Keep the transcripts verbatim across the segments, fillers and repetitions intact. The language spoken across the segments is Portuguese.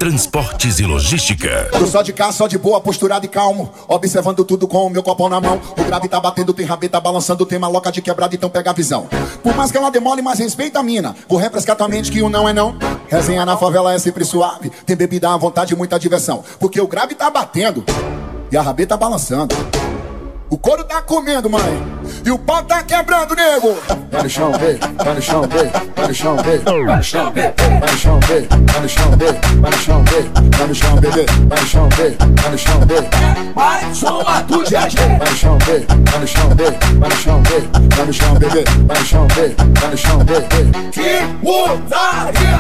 Transportes e Logística. Tô só de cá, só de boa, posturado e calmo, observando tudo com o meu copão na mão. O grave tá batendo, tem rabeta balançando, tem maloca de quebrada, então pega a visão. Por mais que ela demole, mas respeita a mina. Vou refrescar tua mente que o não é não. Resenha na favela é sempre suave, tem bebida à vontade e muita diversão. Porque o grave tá batendo e a rabeta balançando. O couro tá comendo, mãe, e o pau tá quebrando, nego. Vai no chão, vê, vai no chão, vê, vai no chão, vê, vai no chão, vê, vai no chão, vê, vai no chão, vê, vai no chão, vê, vai no chão, bebê, vai no chão, vê, vai no chão, vê. Vai no chão, atu, G G. Vai no chão, vê, vai no chão, vê, vai no chão, vê, vai no chão, bebê, vai no chão, vê, vai no chão, vê. Que putaria!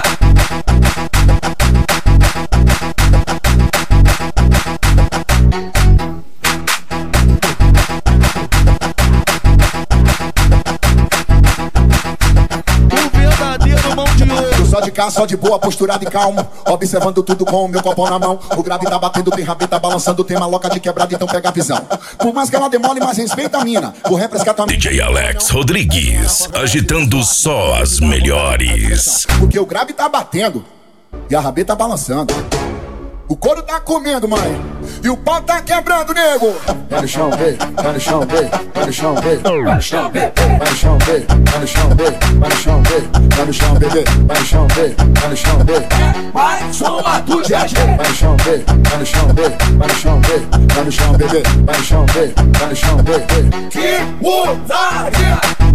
Só de cá, só de boa, posturado e calmo, observando tudo com o meu copão na mão. O grave tá batendo, tem rabeta balançando, tem maloca de quebrada, então pega a visão. Por mais que ela demole, mas respeita a mina. Vou refrescar tua D J Alex Rodrigues, agitando só as melhores. Porque o grave tá batendo e a rabeta balançando. O couro tá comendo, mãe, e o pau tá quebrando, nego. Vai no chão, vê, vai no chão, vê, vai no chão, vê, vai no chão, vê, vai no chão, vê, vai no chão, vê, vai no chão, vê, vai no chão, bebê, vai no chão, vê, vai no chão, vê. Vai no chão, atu, G G. Vai no chão, vê, vai no chão, vê, vai no chão, vê, vai no chão, bebê, vai no chão, vê, vai no chão, vê. Que putaria!